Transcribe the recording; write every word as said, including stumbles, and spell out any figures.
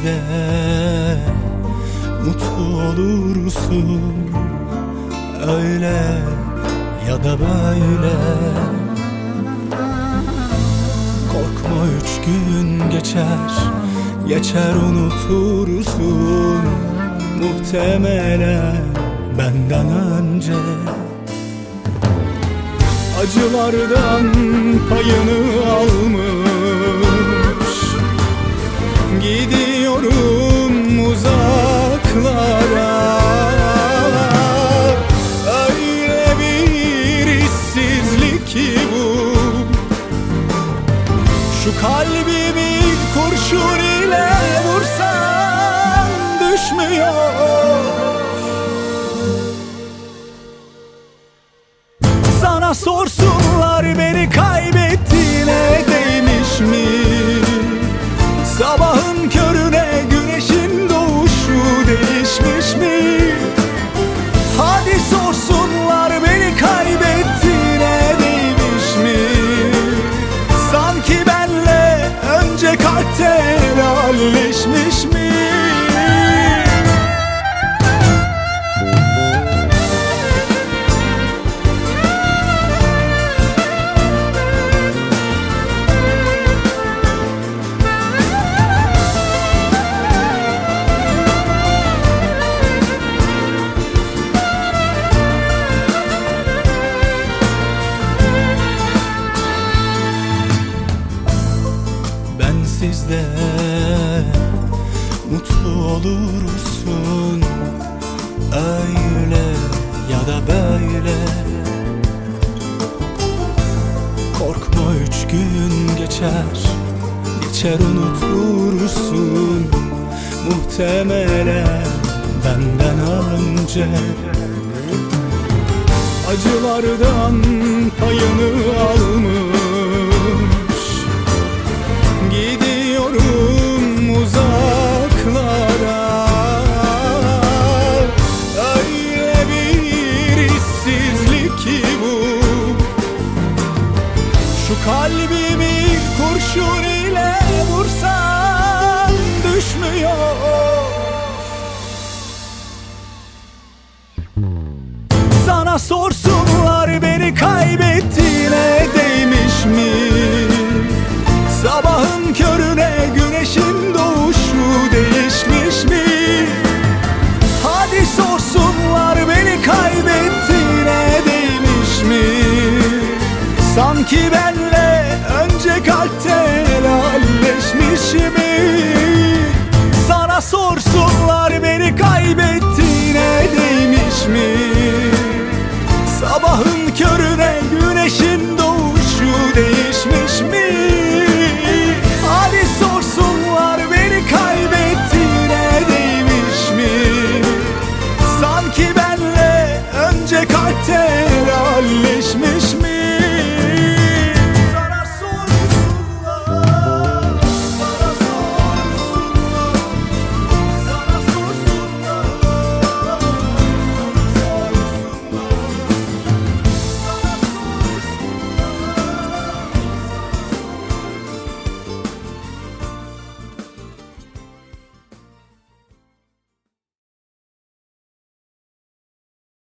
de mutlu olursun, öyle ya da böyle. Korkma, üç gün geçer, geçer unutursun, muhtemelen benden önce. Acılardan payını almış, gidiyorum uzaklara. Öyle bir işsizlik ki bu, şu kalbimi kurşun ile vursan düşmüyor. Sana sorsunlar beni kaybettiğine değmiş mi? Sabahın körüne güneşin doğuşu değişmiş mi? Hadi sorsunlar beni kaybettiğine değmiş mi? Sanki benle önce kalpte helalleşmiş mi? Sizde mutlu olursun, öyle ya da böyle. Korkma, üç gün geçer, geçer unutursun, muhtemelen benden önce. Acılardan payını almış, gidiyorum uzaklara. Öyle bir işsizlik ki bu, şu kalbimi kurşun ile vursan düşmüyor. Sana sorsunlar beni kaybettiğine değmiş mi? Sabahın körüne güneşin doğuşu değişmiş mi? Hadi sorsunlar beni kaybettiğine değmiş mi? Sanki benle önce kalpte helalleşmiş mi? Sana sorsunlar beni kaybettiğine değmiş mi? Sabahın körüne güneşin doğuşu değişmiş mi? Hadi sorsunlar beni kaybettiğine değmiş mi? Sanki benle önce kalpte